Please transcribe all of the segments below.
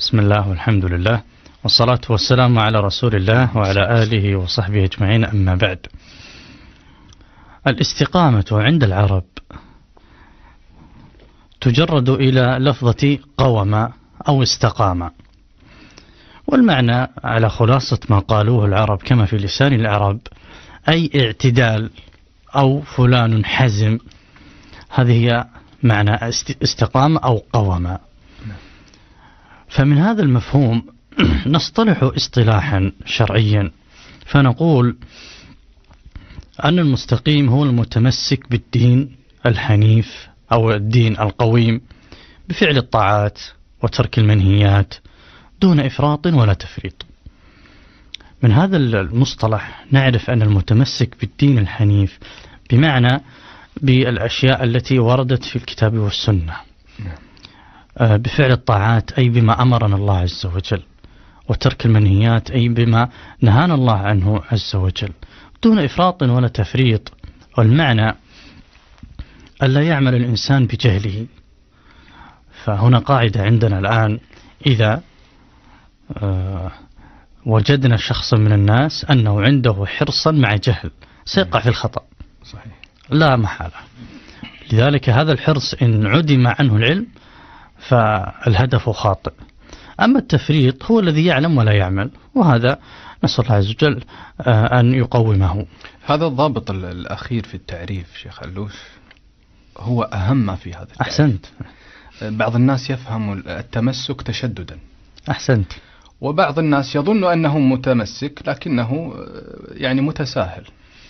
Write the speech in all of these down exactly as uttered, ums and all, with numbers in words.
بسم الله والحمد لله والصلاة والسلام على رسول الله وعلى آله وصحبه أجمعين، أما بعد. الاستقامة عند العرب تجرد إلى لفظة قوم أو استقام، والمعنى على خلاصة ما قالوه العرب كما في لسان العرب أي اعتدال أو فلان حزم. هذه هي معنى استقام أو قوم. فمن هذا المفهوم نصطلح اصطلاحا شرعيا فنقول أن المستقيم هو المتمسك بالدين الحنيف أو الدين القويم بفعل الطاعات وترك المنهيات دون إفراط ولا تفريط. من هذا المصطلح نعرف أن المتمسك بالدين الحنيف بمعنى بالأشياء التي وردت في الكتاب والسنة، بفعل الطاعات أي بما أمرنا الله عز وجل، وترك المنهيات أي بما نهانا الله عنه عز وجل دون إفراط ولا تفريط. والمعنى ألا يعمل الإنسان بجهله. فهنا قاعدة عندنا الآن، إذا وجدنا شخصا من الناس أنه عنده حرصا مع جهل سيقع في الخطأ صحيح لا محالة. لذلك هذا الحرص إن عدم عنه العلم فالهدف خاطئ. أما التفريط هو الذي يعلم ولا يعمل، وهذا نسأل الله عز وجل أن يقومه. هذا الضابط الأخير في التعريف شيخ علوش هو أهم ما في هذا التعريف. أحسنت. بعض الناس يفهم التمسك تشددا. أحسنت. وبعض الناس يظن أنه متمسك لكنه يعني متساهل.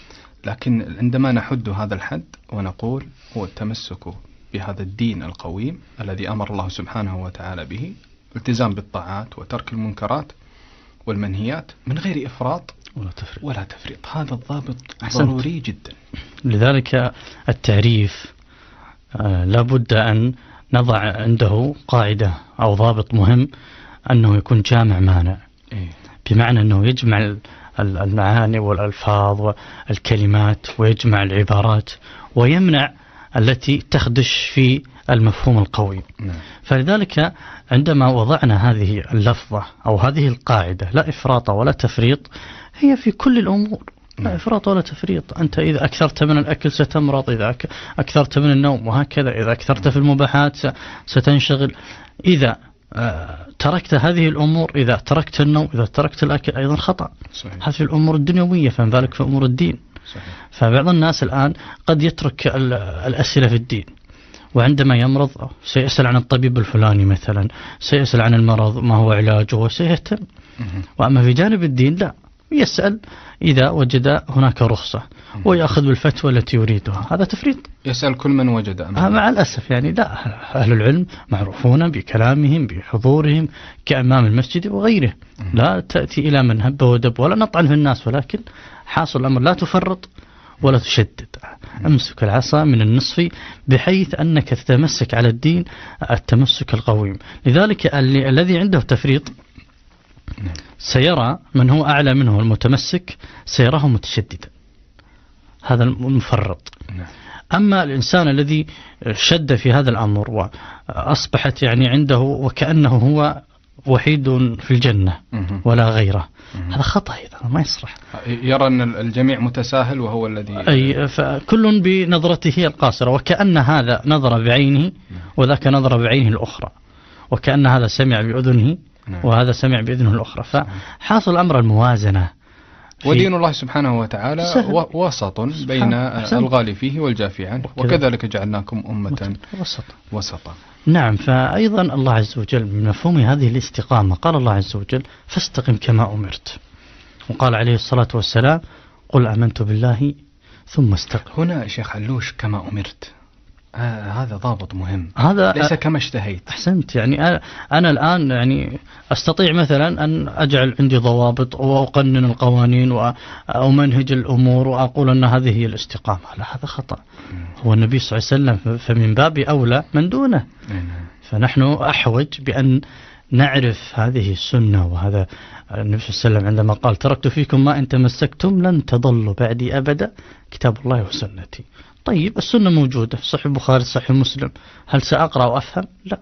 لكن عندما نحد هذا الحد ونقول هو التمسك بهذا الدين القويم الذي أمر الله سبحانه وتعالى به، التزام بالطاعات وترك المنكرات والمنهيات من غير إفراط ولا تفريط, ولا تفريط. هذا الضابط ضروري جدا. لذلك التعريف آه لابد أن نضع عنده قاعدة أو ضابط مهم، أنه يكون جامع مانع. إيه؟ بمعنى أنه يجمع المعاني والألفاظ والكلمات ويجمع العبارات ويمنع التي تخدش في المفهوم القوي. نعم. فلذلك عندما وضعنا هذه اللفظة أو هذه القاعدة لا إفراط ولا تفريط، هي في كل الأمور. نعم. لا إفراط ولا تفريط. أنت إذا أكثرت من الأكل ستمرض، إذا أكثرت من النوم، وهكذا إذا أكثرت في المباحات ستنشغل. إذا تركت هذه الأمور، إذا تركت النوم، إذا تركت الأكل أيضا خطأ. صحيح. هذه الأمور الدنيوية، فمن ذلك في أمور الدين. صحيح. فبعض الناس الآن قد يترك الأسئلة في الدين، وعندما يمرض سيسأل عن الطبيب الفلاني مثلا، سيسأل عن المرض ما هو علاجه وسيهتم. وأما في جانب الدين لا، يسأل إذا وجد هناك رخصة ويأخذ بالفتوى التي يريدها. هذا تفريط. يسأل كل من وجد أمامه. مع الأسف يعني لا، أهل العلم معروفون بكلامهم بحضورهم كأمام المسجد وغيره. لا تأتي إلى من هب ودب ولا نطعن في الناس، ولكن حاصل الأمر لا تفرط ولا تشدد. امسك العصا من النصف بحيث أنك تتمسك على الدين التمسك القويم. لذلك الذي عنده تفريط سيرى من هو أعلى منه المتمسك سيراه متشددا، هذا المفرط. أما الإنسان الذي شد في هذا الأمر وأصبحت يعني عنده وكأنه هو وحيد في الجنة ولا غيره، هذا خطأ، هذا ما يصلح. يرى أن الجميع متساهل وهو الذي أي، فكل بنظرته القاصرة، وكأن هذا نظر بعينه وذاك نظر بعينه الأخرى، وكأن هذا سمع بأذنه وهذا سمع بأذنه الأخرى. فحاصل أمر الموازنة. ودين الله سبحانه وتعالى وسط بين الغالي فيه والجافي عنه، وكذلك جعلناكم أمة وسطا وسطا. نعم. فأيضا الله عز وجل من مفهوم هذه الاستقامة قال الله عز وجل فاستقم كما أمرت، وقال عليه الصلاة والسلام قل آمنت بالله ثم استقم. هنا شيخ علوش كما أمرت، آه هذا ضابط مهم، هذا ليس كما اشتهيت. أحسنت. يعني أنا الآن يعني أستطيع مثلا أن أجعل عندي ضوابط وأقنن القوانين وأمنهج الأمور وأقول أن هذه هي الاستقامة. لا، هذا خطأ. هو النبي صلى الله عليه وسلم فمن باب أولى من دونه. فنحن أحوج بأن نعرف هذه السنة. وهذا النبي صلى الله عليه وسلم عندما قال تركت فيكم ما إن تمسكتم لن تضلوا بعدي أبدا كتاب الله وسنتي. طيب السنة موجودة، صحيح البخاري صحيح مسلم، هل سأقرأ وأفهم؟ لا.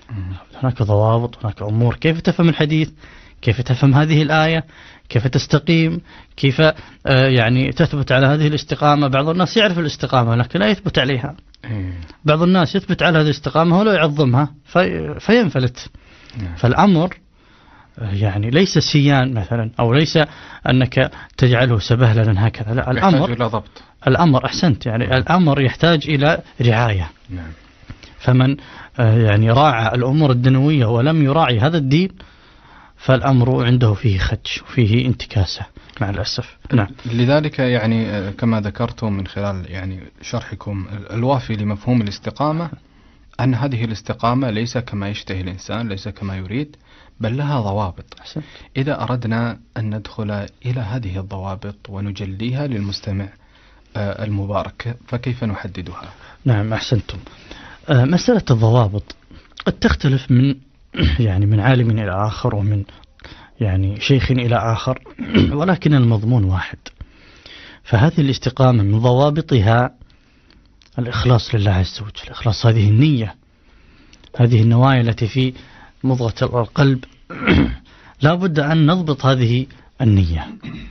هناك ضوابط، هناك أمور. كيف تفهم الحديث، كيف تفهم هذه الآية، كيف تستقيم، كيف آه يعني تثبت على هذه الاستقامة. بعض الناس يعرف الاستقامة لكن لا يثبت عليها. بعض الناس يثبت على هذه الاستقامة ولا يعظمها في فينفلت. فالأمر يعني ليس سيان مثلا، أو ليس أنك تجعله سبهللا هكذا، لا، الأمر إلى ضبط. الأمر أحسنت، يعني الأمر يحتاج إلى رعاية. نعم. فمن يعني راعى الأمور الدنيوية ولم يراعي هذا الدين فالأمر عنده فيه خدش وفيه انتكاسة مع الأسف. نعم. لذلك يعني كما ذكرتم من خلال يعني شرحكم الوافي لمفهوم الاستقامة، أن هذه الاستقامة ليس كما يشتهي الإنسان، ليس كما يريد، بل لها ضوابط. أحسن. إذا أردنا أن ندخل إلى هذه الضوابط ونجليها للمستمع المبارك فكيف نحددها؟ نعم أحسنتم. مسألة الضوابط قد تختلف من يعني من عالم إلى آخر ومن يعني شيخ إلى آخر، ولكن المضمون واحد. فهذه الاستقامة من ضوابطها الإخلاص لله عز وجل. إخلاص هذه النية، هذه النوايا التي في مضغة القلب لا بد أن نضبط هذه النية،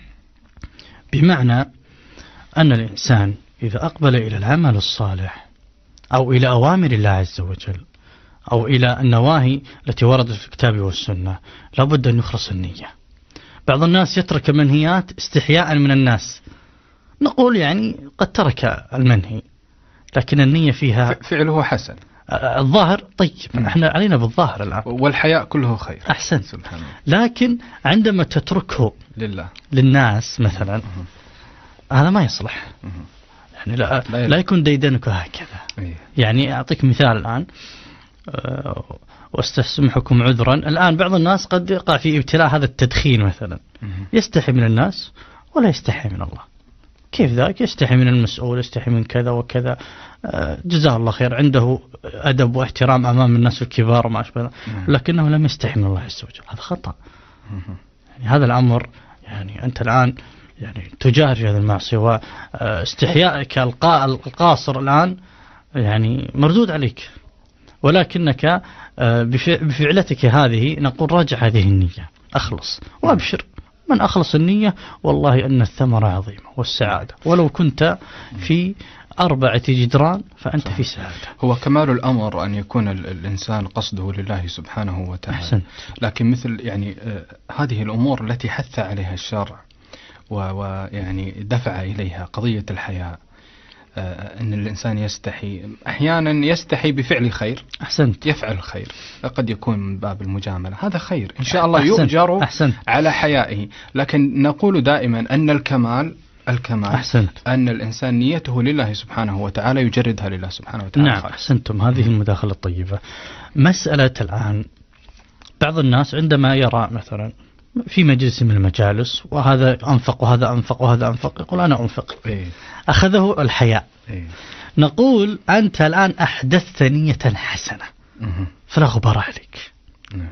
بمعنى أن الإنسان إذا أقبل إلى العمل الصالح أو إلى أوامر الله عز وجل أو إلى النواهي التي وردت في الكتاب والسنة لا بد أن يخلص النية. بعض الناس يترك المنهيات استحياء من الناس، نقول يعني قد ترك المنهي لكن النية فيها فعله حسن، الظاهر طيب. م. احنا علينا بالظاهر الآن، والحياء كله خير. أحسن. سبحان الله. لكن عندما تتركه لله للناس مثلا م. هذا ما يصلح. م. يعني لا, لا, لا يكون ديدنك هكذا. إيه؟ يعني أعطيك مثال الآن أه واستسمحكم عذرا. الآن بعض الناس قد يقع في ابتلاء هذا التدخين مثلا، م. يستحي من الناس ولا يستحي من الله. كيف ذاك؟ يستحي من المسؤول، يستحي من كذا وكذا، جزاه الله خير، عنده أدب واحترام أمام الناس الكبار وما أشبه، لكنه لم يستحي من الله عز وجل. هذا خطأ. يعني هذا الأمر يعني أنت الآن يعني تجاهر في هذا المعصية، واستحيائك القاصر الآن يعني مردود عليك، ولكنك بفعلتك هذه نقول راجع هذه النية، أخلص وأبشر. من أخلص النية والله أن الثمرة عظيمة والسعادة، ولو كنت في أربعة جدران فأنت في سعادة. هو كمال الأمر أن يكون الإنسان قصده لله سبحانه وتعالى. أحسن. لكن مثل يعني آه هذه الأمور التي حث عليها الشرع ويعني دفع إليها قضية الحياء، آه أن الإنسان يستحي، أحيانا يستحي بفعل خير. أحسنت. يفعل الخير، قد يكون من باب المجاملة، هذا خير إن شاء الله يؤجر أحسنت. على حيائه. لكن نقول دائما أن الكمال الكمال أحسنت. أن الإنسان نيته لله سبحانه وتعالى يجردها لله سبحانه وتعالى. نعم أحسنتم، هذه المداخلة الطيبة. مسألة الآن بعض الناس عندما يرى مثلا في مجلس من المجالس وهذا أنفق وهذا أنفق وهذا أنفق، يقول أنا أنفق. إيه؟ أخذه الحياء. إيه؟ نقول أنت الآن أحدثت نية حسنة فلا غبار عليك. نعم.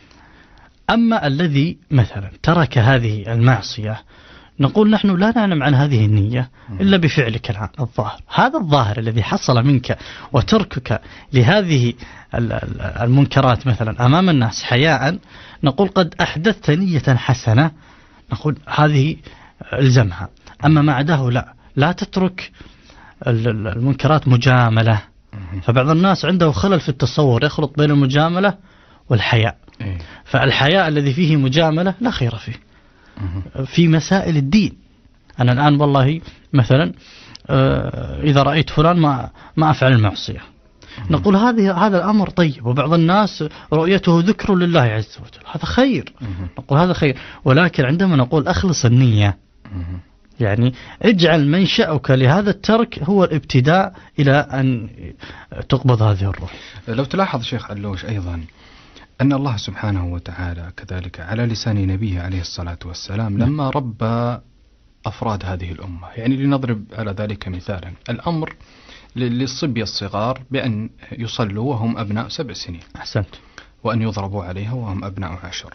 أما الذي مثلا ترك هذه المعصية نقول نحن لا نعلم عن هذه النية إلا بفعلك الآن الظاهر. هذا الظاهر الذي حصل منك وتركك لهذه المنكرات مثلا أمام الناس حياء، نقول قد أحدثت نية حسنة، نقول هذه الزمها. أما ما عداه لا لا تترك المنكرات مجاملة. فبعض الناس عنده خلل في التصور، يخلط بين المجاملة والحياء. فالحياء الذي فيه مجاملة لا خير فيه في مسائل الدين. أنا الآن والله مثلا إذا رأيت فلان ما ما أفعل المعصية، نقول هذه هذا الأمر طيب، وبعض الناس رؤيته ذكر لله عز وجل، هذا خير، نقول هذا خير. ولكن عندما نقول أخلص النية، يعني اجعل منشأك لهذا الترك هو الابتداء إلى أن تقبض هذه الروح. لو تلاحظ شيخ علوش أيضا أن الله سبحانه وتعالى كذلك على لسان نبيه عليه الصلاة والسلام لما ربى أفراد هذه الأمة، يعني لنضرب على ذلك مثالا، الأمر للصبية الصغار بأن يصلوا وهم أبناء سبع سنين. أحسنت. وأن يضربوا عليها وهم أبناء عشر.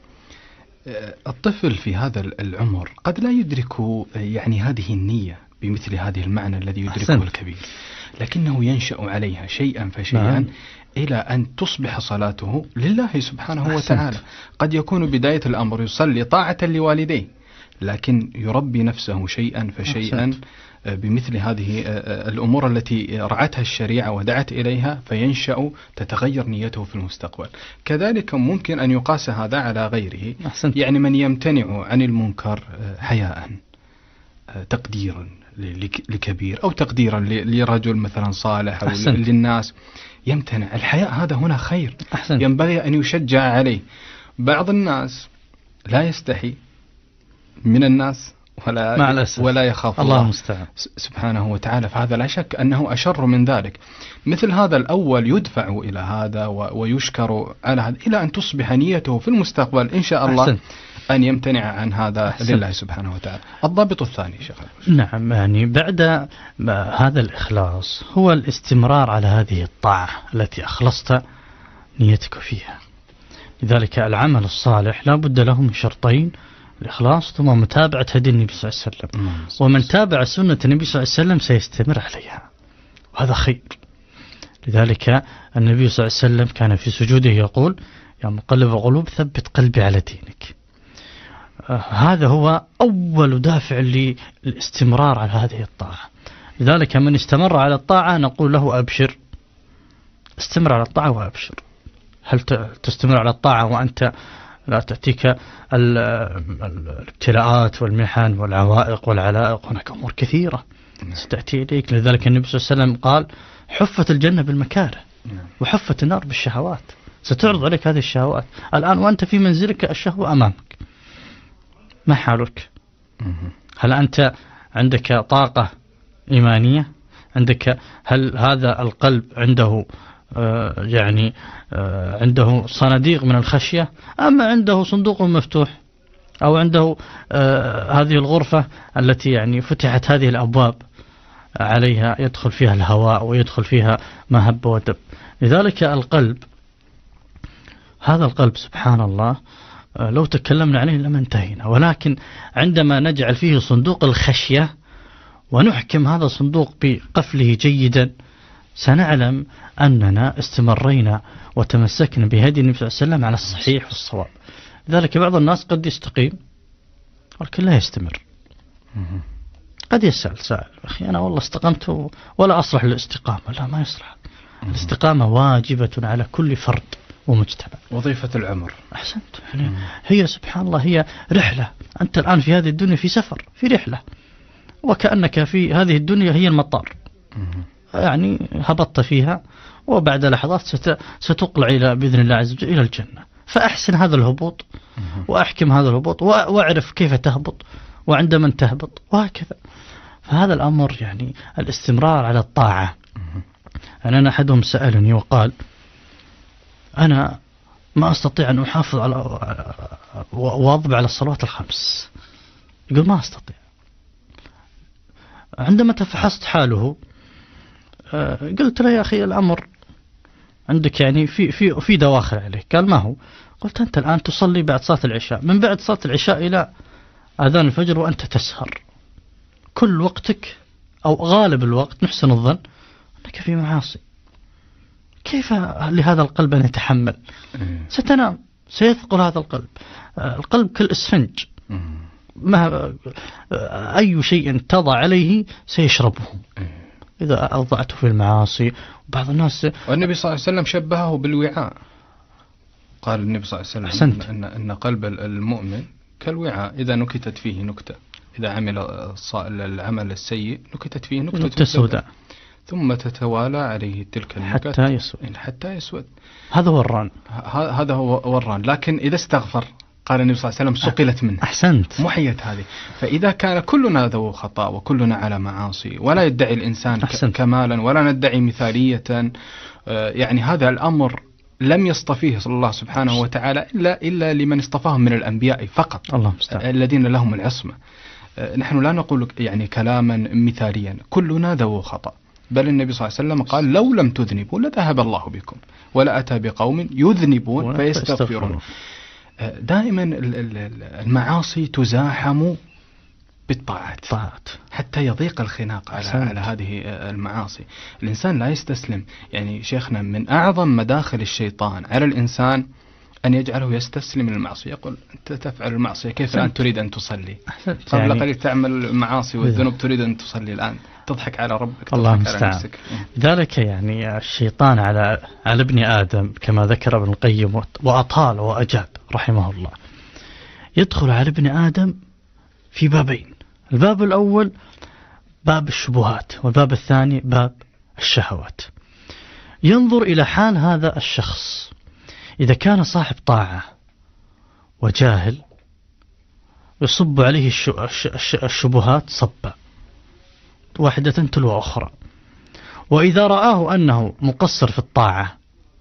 الطفل في هذا العمر قد لا يدرك يعني هذه النية بمثل هذه المعنى الذي يدركه أحسنت. الكبير. لكنه ينشأ عليها شيئا فشيئا نعم. إلى أن تصبح صلاته لله سبحانه أحسنت. وتعالى. قد يكون بداية الأمر يصلي طاعة لوالديه، لكن يربي نفسه شيئا فشيئا أحسنت. بمثل هذه الأمور التي رعتها الشريعة ودعت إليها، فينشأ تتغير نيته في المستقبل. كذلك ممكن أن يقاس هذا على غيره أحسنت. يعني من يمتنع عن المنكر حياء تقديرا لكبير أو تقديرا لرجل مثلا صالح أو أحسنت. للناس يمتنع. الحياء هذا هنا خير أحسنت. ينبغي أن يشجع عليه. بعض الناس لا يستحي من الناس ولا ولا يخاف الله, الله مستعان سبحانه وتعالى، فهذا لا شك أنه أشر من ذلك. مثل هذا الأول يدفع إلى هذا ويشكر على هذا إلى أن تصبح نيته في المستقبل إن شاء الله أحسنت. أن يمتنع عن هذا أحسنت. لله سبحانه وتعالى. الضابط الثاني شيخ. نعم، يعني بعد هذا الإخلاص هو الاستمرار على هذه الطاعة التي أخلصت نيتك فيها. لذلك العمل الصالح لا بد له من شرطين: الإخلاص ثم متابعة هدي النبي صلى الله عليه وسلم. ومن تابع سنة النبي صلى الله عليه وسلم سيستمر عليها، وهذا خير. لذلك النبي صلى الله عليه وسلم كان في سجوده يقول: يا مقلب القلوب ثبت قلبي على دينك. آه هذا هو أول دافع للاستمرار على هذه الطاعة. لذلك من استمر على الطاعة نقول له: أبشر، استمر على الطاعة وأبشر. هل تستمر على الطاعة وأنت لا تأتيك الابتلاءات والمحن والعوائق والعلائق؟ هناك أمور كثيرة ستأتي إليك. لذلك النبي صلى الله عليه وسلم قال: حفت الجنة بالمكاره وحفت النار بالشهوات. ستعرض عليك هذه الشهوات الآن وأنت في منزلك، الشهوة أمامك، ما حالك؟ هل أنت عندك طاقة إيمانية؟ عندك هل هذا القلب عنده آه يعني آه عنده صناديق من الخشية، أما عنده صندوق مفتوح، أو عنده آه هذه الغرفة التي يعني فتحت هذه الأبواب عليها يدخل فيها الهواء ويدخل فيها ما هب ودب. لذلك القلب، هذا القلب سبحان الله آه لو تكلمنا عليه لما انتهينا، ولكن عندما نجعل فيه صندوق الخشية ونحكم هذا الصندوق بقفله جيدا سنعلم أننا استمرينا وتمسكنا بهدي النبي صلى الله عليه وسلم على الصحيح والصواب. لذلك بعض الناس قد يستقيم ولكن لا يستمر. قد يسأل سائل: أخي أنا والله استقمت ولا أصلح للاستقامة. لا، ما يصلح. الاستقامة واجبة على كل فرد ومجتمع، وظيفة العمر. أحسنت. يعني هي سبحان الله هي رحلة. أنت الآن في هذه الدنيا في سفر، في رحلة، وكأنك في هذه الدنيا هي المطار. يعني هبطت فيها وبعد لحظات ستقلع إلى بإذن الله عز وجل إلى الجنة. فأحسن هذا الهبوط وأحكم هذا الهبوط وأعرف كيف تهبط وعند من تهبط وهكذا. فهذا الأمر يعني الاستمرار على الطاعة. يعني أنا أحدهم سألني وقال: أنا ما أستطيع أن أحافظ على وأواظب على الصلوات الخمس. يقول: ما أستطيع. عندما تفحصت حاله قلت له: يا أخي الأمر عندك يعني في في في دواخل عليك. قال: ما هو؟ قلت: أنت الآن تصلي بعد صلاة العشاء، من بعد صلاة العشاء إلى أذان الفجر وأنت تسهر، كل وقتك أو غالب الوقت نحسن الظن أنك في معاصي. كيف لهذا القلب أن يتحمل؟ ستنام، سيثقل هذا القلب. القلب كالإسفنج، ما أي شيء تضع عليه سيشربه إذا أوضعته في المعاصي. وبعض الناس، والنبي صلى الله عليه وسلم شبهه بالوعاء. قال النبي صلى الله عليه وسلم أحسنت. إن, إن قلب المؤمن كالوعاء، إذا نكتت فيه نكتة، إذا عمل العمل السيء نكتت فيه نكتة, نكتة سوداء، ثم تتوالى عليه تلك النكت حتى يسود. حتى يسود. هذا هو الران. هذا هو الران. لكن إذا استغفر، قال النبي صلى الله عليه وسلم: سقلت منه. أحسنت. محيت هذه. فإذا كان كلنا ذو خطأ وكلنا على معاصي، ولا يدعي الإنسان أحسنت. كمالا، ولا ندعي مثالية، يعني هذا الأمر لم يصطفيه صلى الله سبحانه وتعالى إلا إلا لمن اصطفاهم من الأنبياء فقط، الله الذين لهم العصمة. نحن لا نقول يعني كلاما مثاليا، كلنا ذو خطأ. بل النبي صلى الله عليه وسلم قال: لو لم تذنبوا لذهب الله بكم ولا أتى بقوم يذنبون فيستغفرون. دائما المعاصي تزاحم بالطاعات طاعات. حتى يضيق الخناق على, على هذه المعاصي. الإنسان لا يستسلم. يعني شيخنا من أعظم مداخل الشيطان على الإنسان أن يجعله يستسلم للمعصية. يقول أنت تفعل المعصية، كيف الآن تريد أن تصلي؟ قبل يعني قليل تعمل المعاصي والذنوب تريد أن تصلي، الآن تضحك على ربك، الله تضحك على نفسك. ذلك يعني الشيطان على على ابن آدم كما ذكر ابن القيم وأطال وأجاب رحمه الله، يدخل على ابن آدم في بابين. الباب الأول باب الشبهات، والباب الثاني باب الشهوات. ينظر إلى حال هذا الشخص، إذا كان صاحب طاعة وجاهل يصب عليه الشبهات صبا واحدة تلو أخرى، وإذا رآه أنه مقصر في الطاعة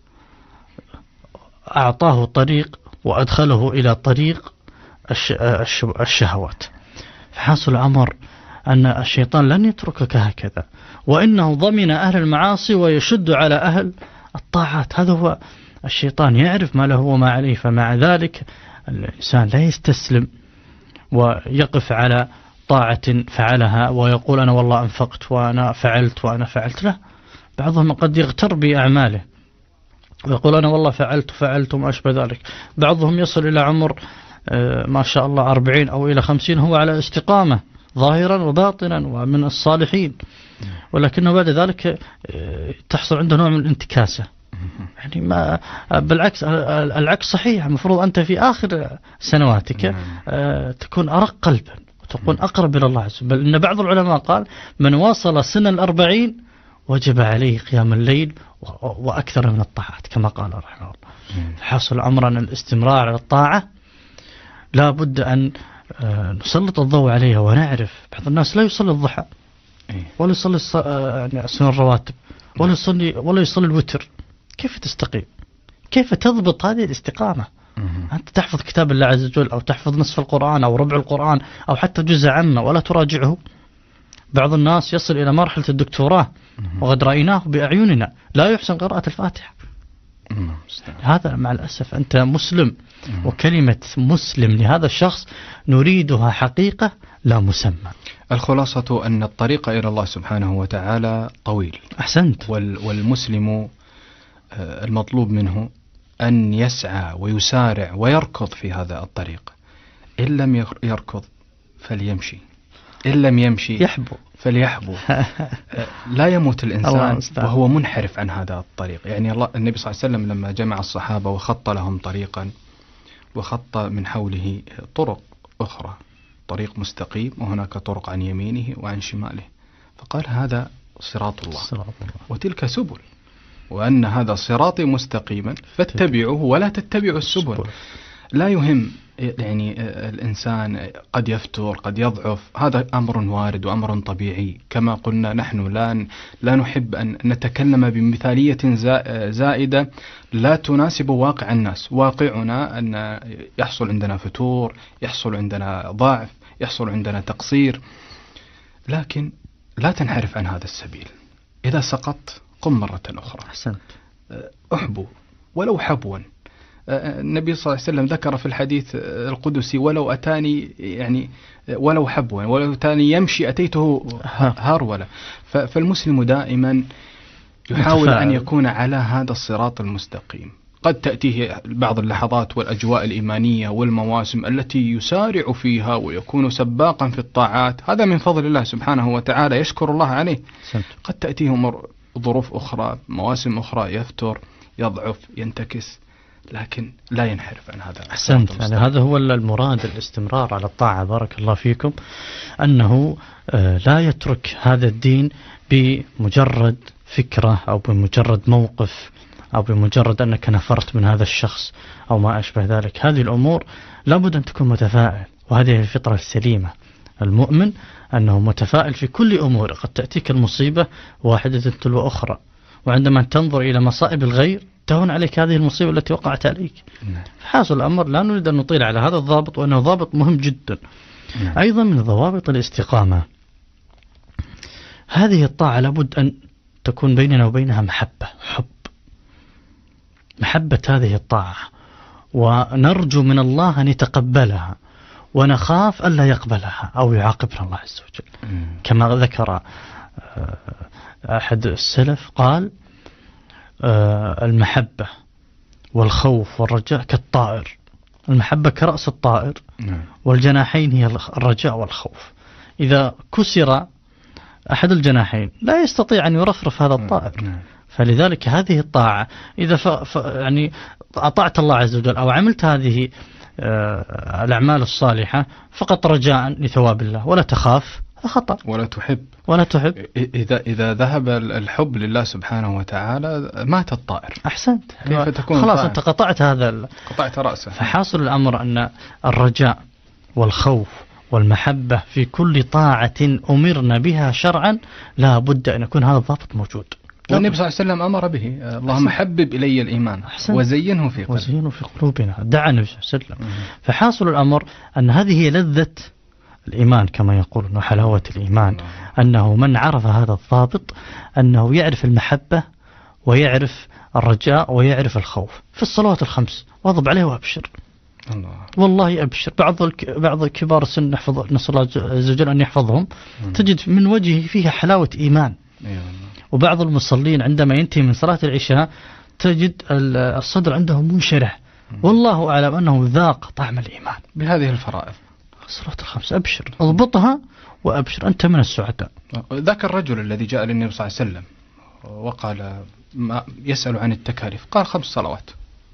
أعطاه طريق وأدخله إلى طريق الشهوات. فحاصل الأمر أن الشيطان لن يتركك هكذا، وإنه ضمن أهل المعاصي ويشد على أهل الطاعات. هذا هو الشيطان، يعرف ما له وما عليه. فمع ذلك الإنسان لا يستسلم ويقف على طاعة فعلها ويقول أنا والله أنفقت وأنا فعلت وأنا فعلت. لا، بعضهم قد يغتر بأعماله ويقول أنا والله فعلت وفعلت وما أشبه ذلك. بعضهم يصل إلى عمر ما شاء الله أربعين أو إلى خمسين هو على استقامة ظاهرا وباطنا ومن الصالحين، ولكنه بعد ذلك تحصل عنده نوع من الانتكاسة. يعني ما بالعكس، العكس صحيح. المفروض أنت في آخر سنواتك تكون أرق قلبا وتكون أقرب إلى الله عز وجل. بل إن بعض العلماء قال من واصل سن الأربعين وجب عليه قيام الليل وأكثر من الطاعات كما قال رحمه الله. حصل أمرنا الاستمرار على الطاعة لا بد أن نسلط الضوء عليها ونعرف. بعض الناس لا يصلي الضحى ولا يصلي يعني سنن الرواتب ولا يصلي ولا يصلي الوتر. كيف تستقيم؟ كيف تضبط هذه الاستقامة؟ أنت تحفظ كتاب الله عز وجل أو تحفظ نصف القرآن أو ربع القرآن أو حتى جزء عامة ولا تراجعه. بعض الناس يصل إلى مرحلة الدكتوراه وقد رأيناه بأعيننا لا يحسن قراءة الفاتحة. هذا مع الأسف. أنت مسلم، وكلمة مسلم لهذا الشخص نريدها حقيقة لا مسمى. الخلاصة أن الطريق إلى الله سبحانه وتعالى طويل. أحسنت. والمسلم المطلوب منه أن يسعى ويسارع ويركض في هذا الطريق. إن لم يركض فليمشي، إن لم يمشي يحبو فليحبو. لا يموت الإنسان وهو منحرف عن هذا الطريق. يعني الله النبي صلى الله عليه وسلم لما جمع الصحابة وخط لهم طريقا وخط من حوله طرق أخرى، طريق مستقيم وهناك طرق عن يمينه وعن شماله، فقال هذا صراط الله, صراط الله. وتلك سبل، وأن هذا صراطي مستقيما فاتبعوه ولا تتبعوا السبل. لا يهم يعني الإنسان قد يفتر قد يضعف، هذا أمر وارد وأمر طبيعي. كما قلنا نحن لا لا نحب أن نتكلم بمثالية زائدة لا تناسب واقع الناس. واقعنا أن يحصل عندنا فتور، يحصل عندنا ضعف، يحصل عندنا تقصير، لكن لا تنحرف عن هذا السبيل. إذا سقطت قم مرة أخرى. أحسنت. أحبو ولو حبوا. النبي صلى الله عليه وسلم ذكر في الحديث القدسي ولو أتاني يعني ولو حبوا ولو أتاني يمشي أتيته هرولة. فالمسلم دائما يحاول أن يكون على هذا الصراط المستقيم. قد تأتيه بعض اللحظات والأجواء الإيمانية والمواسم التي يسارع فيها ويكون سباقا في الطاعات، هذا من فضل الله سبحانه وتعالى يشكر الله عليه. قد تأتيه ظروف أخرى، مواسم أخرى، يفتر، يضعف، ينتكس، لكن لا ينحرف عن هذا. أحسنت. يعني هذا هو المراد، الاستمرار على الطاعة. بارك الله فيكم. أنه لا يترك هذا الدين بمجرد فكرة أو بمجرد موقف أو بمجرد أنك نفرت من هذا الشخص أو ما أشبه ذلك. هذه الأمور لابد أن تكون متفائل، وهذه الفطرة السليمة. المؤمن أنه متفائل في كل أمور. قد تأتيك المصيبة واحدة تلو أخرى، وعندما تنظر إلى مصائب الغير تهون عليك هذه المصيبة التي وقعت عليك. حاصل الأمر لا نريد أن نطيل على هذا الضابط، وأنه ضابط مهم جدا. أيضا من ضوابط الاستقامة هذه الطاعة لابد أن تكون بيننا وبينها محبة، حب، محبة هذه الطاعة، ونرجو من الله أن يتقبلها ونخاف ألا يقبلها أو يعاقبنا الله عز وجل. كما ذكر أحد السلف قال المحبة والخوف والرجاء كالطائر، المحبة كرأس الطائر والجناحين هي الرجاء والخوف. إذا كسر أحد الجناحين لا يستطيع أن يرفرف هذا الطائر. فلذلك هذه الطاعة إذا ف... ف... يعني أطعت الله عز وجل أو عملت هذه آه الأعمال الصالحة فقط رجاء لثواب الله ولا تخاف، هذا خطأ. ولا تحب ولا تحب إذا إذا ذهب الحب لله سبحانه وتعالى مات الطائر. أحسنت. كيف تكون خلاص طائر؟ أنت قطعت هذا ال... قطعت رأسه. فحاصل الأمر أن الرجاء والخوف والمحبة في كل طاعة أمرنا بها شرعا لا بد أن يكون هذا الضابط موجود. والنبي صلى الله عليه وسلم أمر به، اللهم حبب إلي الإيمان وزينه في قلوبنا وزينه في قلوبنا، دعا النبي صلى الله عليه وسلم. فحاصل الأمر أن هذه هي لذة الإيمان كما يقولون وحلاوة الإيمان، أنه من عرف هذا الضابط أنه يعرف المحبة ويعرف الرجاء ويعرف الخوف. في الصلوات الخمس واظب عليه وأبشر الله. والله أبشر. بعض بعض كبار السن نحفظ نسأل الله عز وجل أن يحفظهم، تجد من وجهه فيها حلاوة إيمان. وبعض المصلين عندما ينتهي من صلاة العشاء تجد الصدر عنده منشرح، والله أعلم أنه ذاق طعم الإيمان بهذه الفرائض. الصلاة الخمس أبشر، اضبطها وأبشر، أنت من السعداء. ذاك الرجل الذي جاء للنبي صلى الله عليه وسلم وقال ما يسأل عن التكاليف، قال خمس صلوات.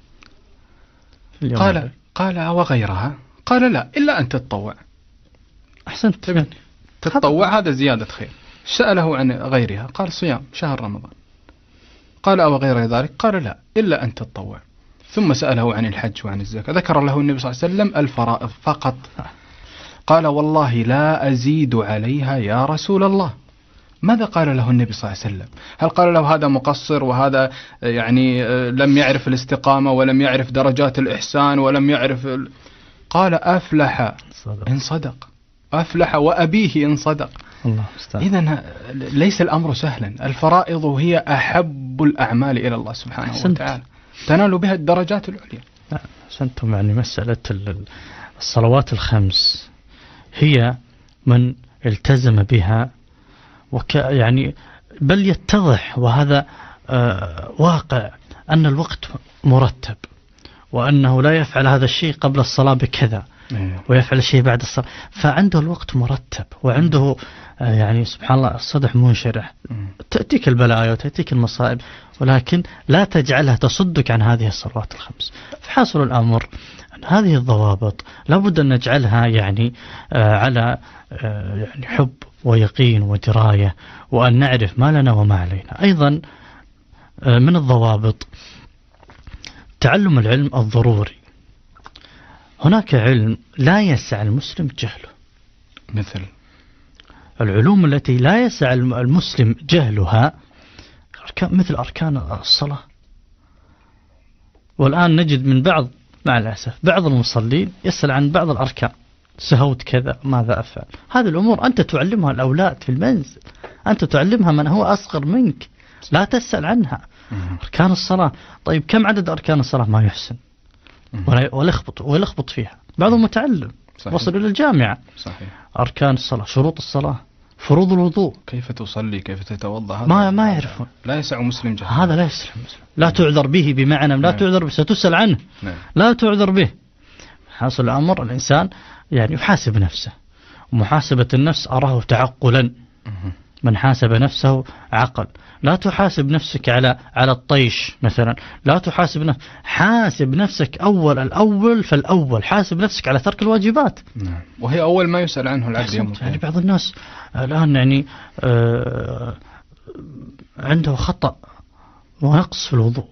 قال قال وغيرها؟ قال لا إلا أن تتطوع. أحسنت. تتطوع هذا زيادة خير. سأله عن غيرها قال صيام شهر رمضان. قال أو غير ذلك؟ قال لا إلا أن تتطوع. ثم سأله عن الحج وعن الزكاة، ذكر له النبي صلى الله عليه وسلم الفرائض فقط. قال والله لا أزيد عليها يا رسول الله. ماذا قال له النبي صلى الله عليه وسلم؟ هل قال له هذا مقصر وهذا يعني لم يعرف الاستقامة ولم يعرف درجات الإحسان ولم يعرف ال... قال أفلح إن صدق، أفلح وأبيه إن صدق. إذن ليس الأمر سهلا. الفرائض هي أحب الأعمال إلى الله سبحانه وتعالى، تنال بها الدرجات العليا. أحسنتم. يعني مسألة الصلوات الخمس هي من التزم بها وك يعني بل يتضح، وهذا آه واقع، أن الوقت مرتب، وأنه لا يفعل هذا الشيء قبل الصلاة بكذا ويفعل الشيء بعد الصلاة، فعنده الوقت مرتب وعنده آه يعني سبحان الله الصدح منشرح. تأتيك البلايا وتأتيك المصائب، ولكن لا تجعلها تصدك عن هذه الصلوات الخمس. فحاصل الأمر أن هذه الضوابط لابد أن نجعلها يعني آه على آه يعني حب ويقين ودراية، وأن نعرف ما لنا وما علينا. أيضا آه من الضوابط تعلم العلم الضروري. هناك علم لا يسع المسلم جهله، مثل العلوم التي لا يسع المسلم جهلها، مثل أركان الصلاة. والآن نجد من بعض مع الأسف بعض المصلين يسأل عن بعض الأركان، سهوت كذا ماذا أفعل. هذه الأمور أنت تعلمها الأولاد في المنزل، أنت تعلمها من هو أصغر منك، لا تسأل عنها. أركان الصلاة، طيب كم عدد أركان الصلاة؟ ما يحسن ولخبط ولخبط فيها. بعضهم متعلم وصل إلى الجامعة. صحيح. أركان الصلاة، شروط الصلاة، فروض الوضوء، كيف تصلي، كيف تتوضأ، ما ما يعرفون. لا يسع مسلم جهل. هذا لا يسع مسلم، لا تعذر به، بمعنى لا تعذر به، ستسأل عنه. لا تعذر به. حاصل الأمر الإنسان يعني يحاسب نفسه، ومحاسبة النفس أراه تعقلا. من حاسب نفسه عقل. لا تحاسب نفسك على على الطيش مثلا، لا تحاسب نفسك، حاسب نفسك أول الأول فالأول، حاسب نفسك على ترك الواجبات. نعم. وهي أول ما يسأل عنه العبد يوم يعني بعض الناس الآن يعني آه عنده خطأ ونقص في الوضوء.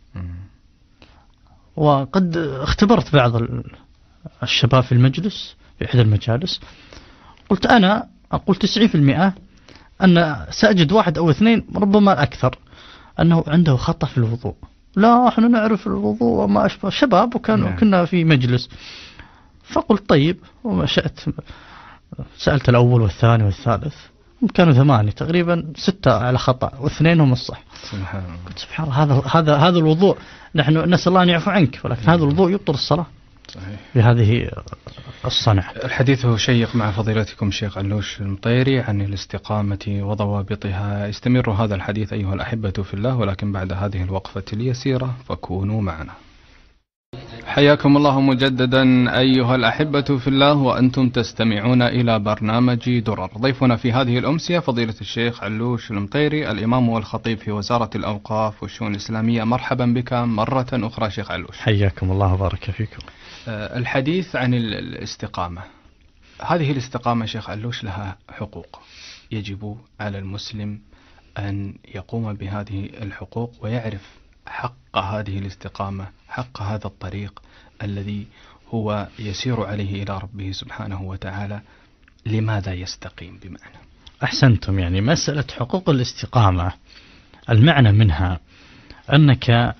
وقد اختبرت بعض الشباب في المجلس في إحدى المجالس، قلت أنا أقول تسعين في المئة أن سأجد واحد أو اثنين ربما أكثر أنه عنده خطأ في الوضوء. لا احنا نعرف الوضوء وما أشبه، شباب وكانوا نعم. كنا في مجلس. فقلت طيب، وما شأت سألت الأول والثاني والثالث، كانوا ثمانية تقريبا، ستة على خطأ واثنين هم الصح. سبحان الله. قلت سبحان الله، هذا هذا هذا الوضوء نحن نسأل الله أن يعفو عنك، ولكن هذا الوضوء يبطل الصلاة. صحيح. بهذه الصنعة. الحديث هو شيق مع فضيلتكم شيخ علوش المطيري عن الاستقامة وضوابطها. يستمر هذا الحديث أيها الأحبة في الله، ولكن بعد هذه الوقفة اليسيرة فكونوا معنا. حياكم الله مجددا أيها الأحبة في الله، وأنتم تستمعون إلى برنامج درر. ضيفنا في هذه الأمسية فضيلة الشيخ علوش المطيري، الإمام والخطيب في وزارة الأوقاف والشؤون الإسلامية. مرحبا بك مرة أخرى شيخ علوش. حياكم الله وبارك فيكم. الحديث عن الاستقامة. هذه الاستقامة شيخ علوش لها حقوق، يجب على المسلم أن يقوم بهذه الحقوق ويعرف حق هذه الاستقامة، حق هذا الطريق الذي هو يسير عليه إلى ربه سبحانه وتعالى. لماذا يستقيم بمعنى؟ أحسنتم. يعني مسألة حقوق الاستقامة المعنى منها أنك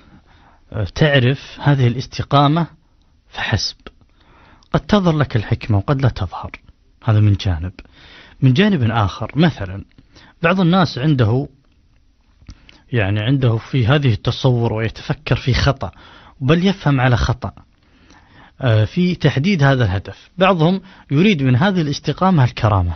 تعرف هذه الاستقامة فحسب. قد تظهر لك الحكمة وقد لا تظهر، هذا من جانب. من جانب آخر مثلا بعض الناس عنده يعني عنده في هذه التصور ويتفكر في خطأ، بل يفهم على خطأ في تحديد هذا الهدف. بعضهم يريد من هذه الاستقامة الكرامة،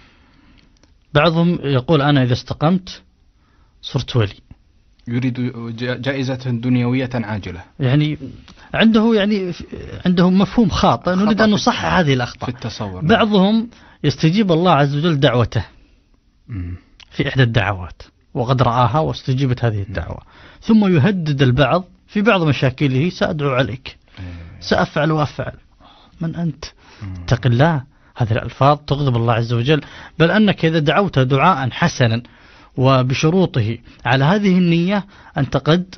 بعضهم يقول أنا إذا استقمت صرت ولي، يريد جائزة دنيوية عاجلة. يعني عنده يعني عنده مفهوم خاطئ، نريد أن نصحح هذه الأخطاء في التصور. بعضهم يستجيب الله عز وجل دعوته م. في إحدى الدعوات وقد رآها واستجيبت هذه الدعوة، ثم يهدد البعض في بعض مشاكله: سأدعو عليك، سأفعل وأفعل. من أنت؟ اتق الله. هذه الألفاظ تغضب الله عز وجل. بل أنك إذا دعوت دعاء حسنا وبشروطه على هذه النية أنت قد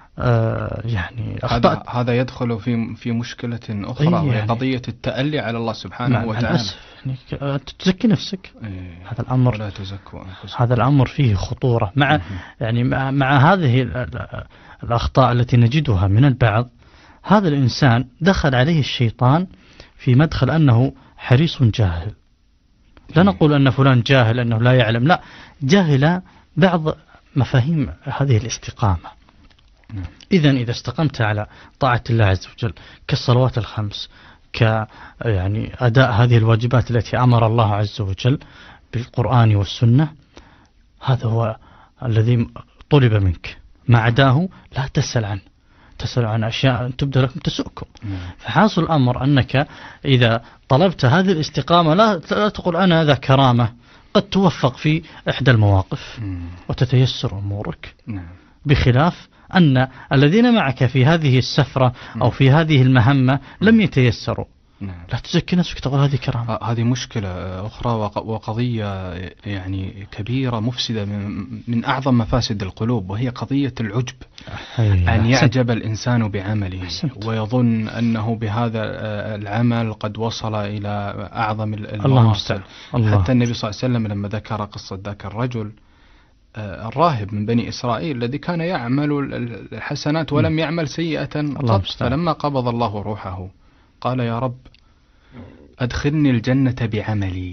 آه يعني أخطأت. هذا, هذا يدخل في في مشكلة أخرى، وهي يعني قضية التألي على الله سبحانه وتعالى. يعني تزكي نفسك. إيه. هذا الأمر لا تزكوا أنفسكم. هذا الأمر فيه خطورة مع م- يعني مع, مع هذه الأخطاء التي نجدها من البعض. هذا الإنسان دخل عليه الشيطان في مدخل أنه حريص جاهل. لا نقول أن فلان جاهل أنه لا يعلم، لا، جاهل بعض مفاهيم هذه الاستقامة. إذن إذا استقمت على طاعة الله عز وجل كالصلوات الخمس، ك يعني أداء هذه الواجبات التي أمر الله عز وجل بالقرآن والسنة، هذا هو الذي طلب منك. ما عداه لا تسأل عنه، تسأل عن أشياء تبدأ لكم تسؤكم. فحاصل الأمر أنك إذا طلبت هذه الاستقامة لا, لا تقول أنا ذا كرامة، قد توفق في إحدى المواقف وتتيسر أمورك، بخلاف أن الذين معك في هذه السفرة أو في هذه المهمة لم يتيسروا. لا تزكي نفسك تقول هذه كرامة. هذه مشكلة أخرى وقضية يعني كبيرة مفسدة من أعظم مفاسد القلوب، وهي قضية العجب. أن يعجب الإنسان بعمله ويظن أنه بهذا العمل قد وصل إلى أعظم المواصل. حتى النبي صلى الله عليه وسلم لما ذكر قصة ذاك الرجل الراهب من بني إسرائيل الذي كان يعمل الحسنات ولم يعمل سيئة قط، فلما قبض الله روحه قال: يا رب أدخلني الجنة بعملي.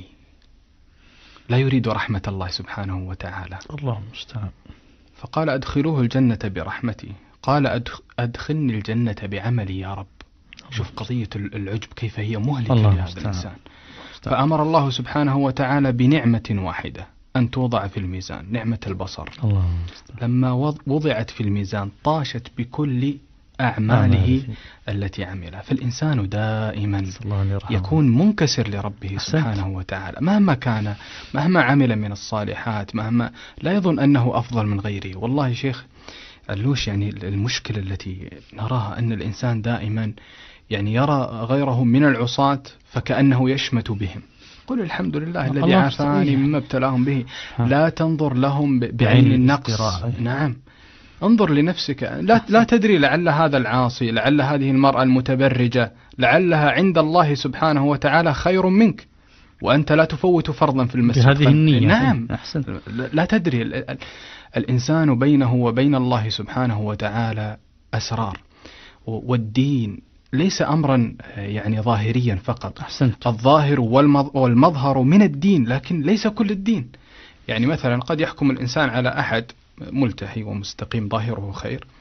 لا يريد رحمة الله سبحانه وتعالى. الله المستعان. فقال: أدخلوه الجنة برحمتي. قال: أدخلني الجنة بعملي يا رب. شوف قضية العجب كيف هي مهلكة لهذا الإنسان. فأمر الله سبحانه وتعالى بنعمة واحدة أن توضع في الميزان، نعمة البصر. الله. لما وضعت في الميزان طاشت بكل أعماله التي عملها. فالإنسان دائما يكون منكسر لربه سبحانه وتعالى مهما كان، مهما عمل من الصالحات، مهما لا يظن أنه أفضل من غيره. والله شيخ علوش يعني المشكلة التي نراها أن الإنسان دائما يعني يرى غيره من العصاة فكأنه يشمت بهم. قل الحمد لله الذي عافاني مما ابتلاهم به. لا تنظر لهم بعين النقص. نعم، انظر لنفسك. لا لا تدري، لعل هذا العاصي، لعل هذه المرأة المتبرجة، لعلها عند الله سبحانه وتعالى خير منك، وأنت لا تفوت فرضا في المسجد بهذه النية. نعم، لا تدري. الإنسان بينه وبين الله سبحانه وتعالى أسرار، والدين ليس أمرا يعني ظاهريا فقط. أحسنت. الظاهر والمظهر من الدين، لكن ليس كل الدين. يعني مثلا قد يحكم الإنسان على أحد ملتحي ومستقيم ظاهره خير،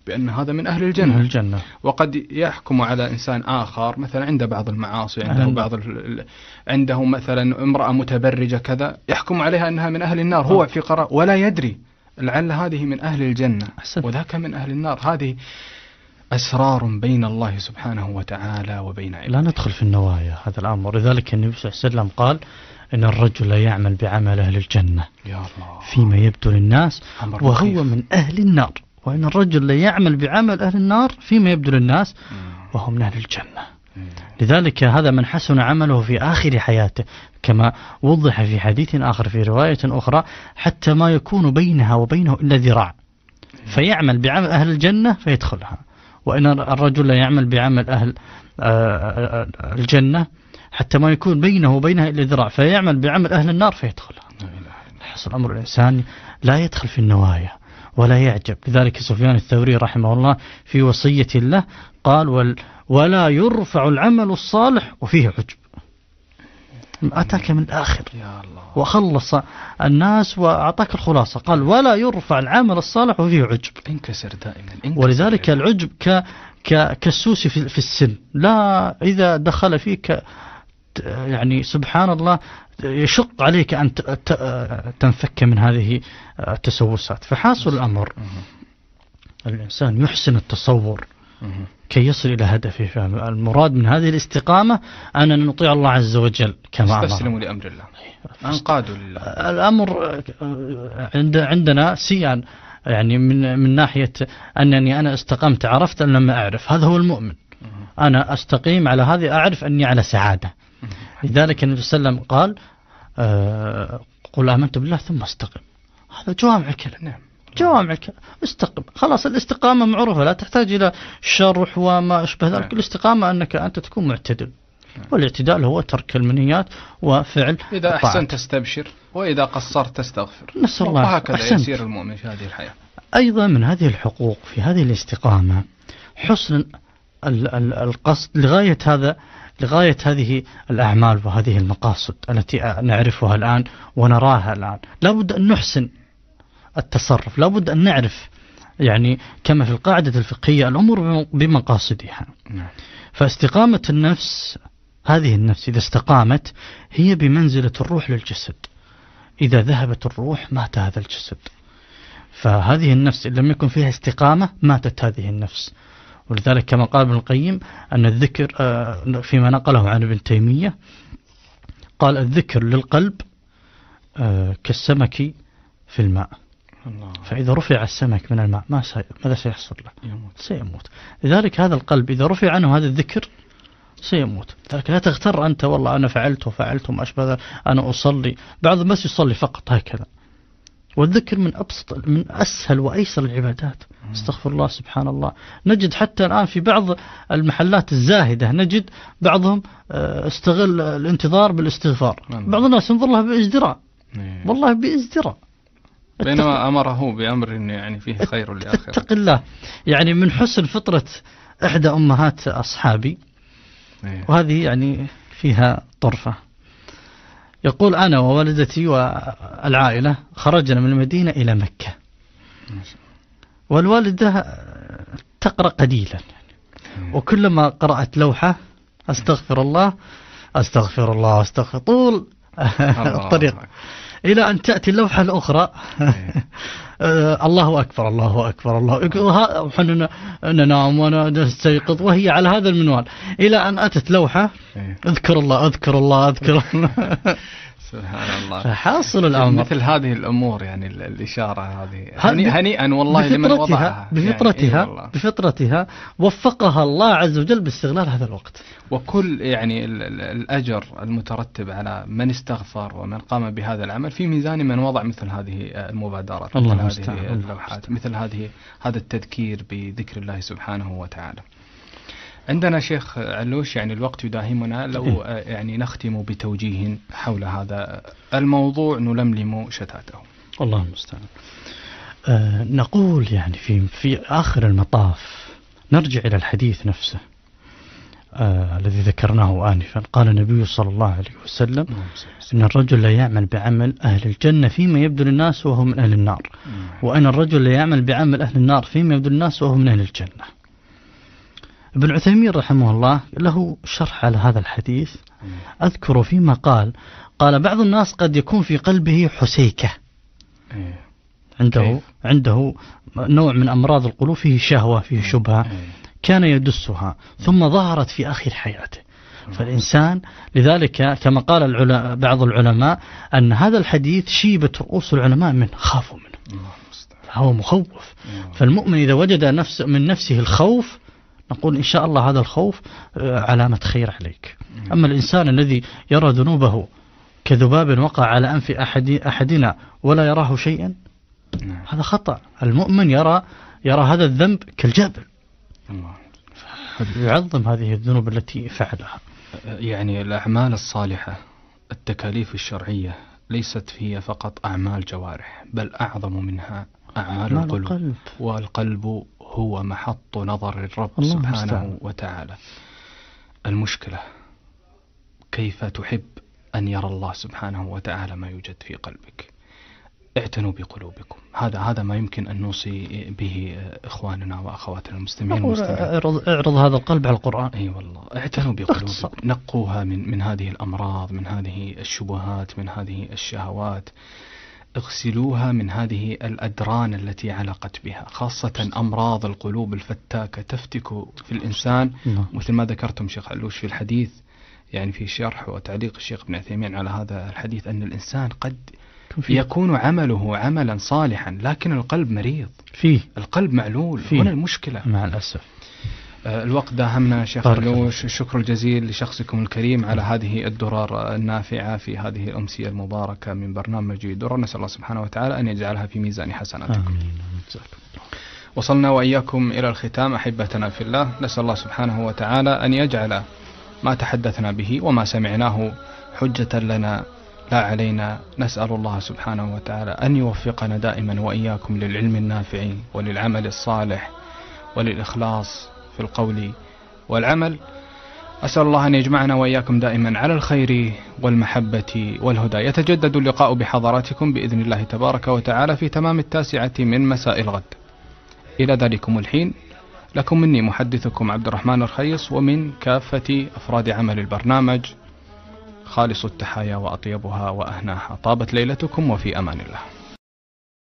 بأن هذا من أهل الجنة. من الجنة. وقد يحكم على إنسان آخر مثلا عنده بعض المعاصي، عنده أهل. بعض ال... عنده مثلا امرأة متبرجة كذا، يحكم عليها أنها من أهل النار، هو في قرار ولا يدري، لعل هذه من أهل الجنة أحسن. وذاك من أهل النار. هذه أسرار بين الله سبحانه وتعالى وبين عباده. لا ندخل في النوايا هذا الأمر. لذلك النبي صلى الله عليه وسلم قال إن الرجل لا يعمل بعمل أهل الجنة يا الله. فيما يبدو للناس وهو من أهل النار، وإن الرجل لا يعمل بعمل أهل النار فيما يبدو للناس وهو من أهل الجنة. لذلك هذا من حسن عمله في آخر حياته، كما وضح في حديث آخر في رواية أخرى، حتى ما يكون بينها وبينه إلا ذراع، فيعمل بعمل أهل الجنة فيدخلها. وإن الرجل لا يعمل بعمل أهل الجنة حتى ما يكون بينه وبينها إلا ذراع، فيعمل بعمل أهل النار فيدخلها. حصل أمر الإنسان لا يدخل في النوايا ولا يعجب. لذلك سفيان الثوري رحمه الله في وصية له قال وال ولا يرفع العمل الصالح وفيه عجب. أتاك من الآخر وخلص الناس وأعطاك الخلاصة، قال ولا يرفع العمل الصالح وفيه عجب. انكسر دائما. انكسر. ولذلك العجب ك ك كالسوس في في السن، لا إذا دخل فيك يعني سبحان الله يشق عليك أن تنفك من هذه التسوسات. فحاصل الأمر الإنسان يحسن التصور كي يصل إلى هدفه. المراد من هذه الاستقامة أن نطيع الله عز وجل كما أمر. استسلموا لأمر الله، انقادوا لله. الأمر عند عندنا سيان يعني من من ناحية أنني أنا استقمت، عرفت أن لما أعرف، هذا هو المؤمن. أنا أستقيم على هذه، أعرف أني على سعادة. لذلك النبي صلى الله عليه وسلم قال آه قل آمنت بالله ثم استقم. هذا جوامع الكلام. نعم. جوامع الكلام. استقم، خلاص الاستقامة معروفة، لا تحتاج إلى شرح وما أشبه ذلك. نعم. الاستقامة أنك أنت تكون معتدل. نعم. والاعتدال هو ترك المنهيات وفعل إذا أحسنت تستبشر وإذا قصرت تستغفر. نسأل الله. وهكذا أحسنت. يسير المؤمن في هذه الحياة. أيضا من هذه الحقوق في هذه الاستقامة حسن القصد لغاية هذا لغاية هذه الأعمال وهذه المقاصد التي نعرفها الآن ونراها الآن. لابد أن نحسن التصرف، لابد أن نعرف يعني كما في القاعدة الفقهية الأمور بمقاصدها. فاستقامة النفس، هذه النفس إذا استقامت هي بمنزلة الروح للجسد. إذا ذهبت الروح مات هذا الجسد. فهذه النفس إن لم يكن فيها استقامة ماتت هذه النفس. ولذلك كما قال ابن القيم أن الذكر فيما نقله عن ابن تيمية قال الذكر للقلب كالسمك في الماء. الله. فإذا رفع السمك من الماء ما سي... ماذا سيحصل له؟ يموت. سيموت. لذلك هذا القلب إذا رفع عنه هذا الذكر سيموت. لذلك لا تغتر أنت والله أنا فعلت وفعلت وما أشبه، أنا أصلي. بعض الناس يصلي فقط هكذا. والذكر من أبسط من أسهل وأيسر العبادات. استغفر الله سبحان الله. نجد حتى الآن في بعض المحلات الزاهدة نجد بعضهم استغل الانتظار بالاستغفار. بعض الناس ينظر لها بازدراء، والله بازدراء، بينما أمره بأمر يعني فيه خير لآخره. اتق الله. يعني من حسن فطرة إحدى أمهات أصحابي، وهذه يعني فيها طرفة، يقول أنا ووالدتي والعائلة خرجنا من المدينة إلى مكة، والوالدة تقرأ قليلا، وكلما قرأت لوحة أستغفر الله أستغفر الله أستغفر طول الطريق إلى أن تأتي اللوحة الأخرى الله أكبر الله أكبر الله أكبر، ونحن ننام ونستيقظ وهي على هذا المنوال، إلى أن أتت لوحة اذكر الله اذكر الله اذكر الله. سبحان الله. فحاصل الأمر مثل هذه الأمور، يعني الإشارة هذه هنيئا والله لمن وضعها بفطرتها يعني بفطرتها وفقها الله عز وجل باستغلال هذا الوقت. وكل يعني الأجر المترتب على من استغفر ومن قام بهذا العمل في ميزان من وضع مثل هذه المبادرات، مثل هذه اللوحات، مثل هذه هذا التذكير بذكر الله سبحانه وتعالى. عندنا شيخ علوش يعني الوقت يداهمنا، لو يعني نختم بتوجيه حول هذا الموضوع نلملم شتاته. الله المستعان. أه نقول يعني في في آخر المطاف نرجع إلى الحديث نفسه. آه الذي ذكرناه آنفا. قال النبي صلى الله عليه وسلم إن الرجل لا يعمل بعمل أهل الجنة فيما يبدو للناس وهو من أهل النار، وأن الرجل لا يعمل بعمل أهل النار فيما يبدو للناس وهو من أهل الجنة. ابن عثيمين رحمه الله له شرح على هذا الحديث، أذكر فيما قال قال بعض الناس قد يكون في قلبه حسيكة، عنده عنده نوع من أمراض القلوب، فيه شهوة فيه شبهة كان يدسها ثم ظهرت في آخر حياته. فالإنسان لذلك كما قال العلماء بعض العلماء أن هذا الحديث شيبة رؤوس العلماء منه، خافوا منه، هو مخوف. فالمؤمن إذا وجد نفس من نفسه الخوف نقول إن شاء الله هذا الخوف علامة خير عليك. أما الإنسان الذي يرى ذنوبه كذباب وقع على أنف أحد أحدنا ولا يراه شيئا، هذا خطأ. المؤمن يرى يرى هذا الذنب كالجبل، يعظم هذه الذنوب التي فعلها. يعني الأعمال الصالحة التكاليف الشرعية ليست هي فقط أعمال جوارح، بل أعظم منها أعمال القلوب. القلب. والقلب هو محط نظر الرب سبحانه مستعد. وتعالى. المشكلة كيف تحب أن يرى الله سبحانه وتعالى ما يوجد في قلبك. اعتنوا بقلوبكم، هذا هذا ما يمكن أن نوصي به إخواننا وأخواتنا المسلمين. اعرض, اعرض هذا القلب على القرآن. أي أيوة والله، اعتنوا بقلوبكم، نقوها من من هذه الأمراض، من هذه الشبهات، من هذه الشهوات، اغسلوها من هذه الأدران التي علقت بها، خاصة أمراض القلوب الفتاكة تفتك في الإنسان. مثل ما ذكرتم شيخ علوش في الحديث، يعني في شرح وتعليق الشيخ ابن عثيمين على هذا الحديث، أن الإنسان قد يكون عمله عملا صالحا لكن القلب مريض فيه، القلب معلول فيه. هنا المشكلة مع الأسف. آه الوقت داهمنا شيخ علوش. الشكر الجزيل لشخصكم الكريم على هذه الدرر النافعة في هذه الأمسية المباركة من برنامج درر. نسأل الله سبحانه وتعالى أن يجعلها في ميزان حسناتكم. آمين. وصلنا وإياكم إلى الختام أحبتنا في الله. نسأل الله سبحانه وتعالى أن يجعل ما تحدثنا به وما سمعناه حجة لنا لا علينا. نسأل الله سبحانه وتعالى أن يوفقنا دائما وإياكم للعلم النافع وللعمل الصالح وللإخلاص في القول والعمل. أسأل الله أن يجمعنا وإياكم دائما على الخير والمحبة والهدى. يتجدد اللقاء بحضراتكم بإذن الله تبارك وتعالى في تمام التاسعة من مساء الغد. إلى ذلكم الحين لكم مني محدثكم عبد الرحمن الرخيص، ومن كافة أفراد عمل البرنامج خالص التحايا وأطيبها وأهناها. طابت ليلتكم وفي أمان الله.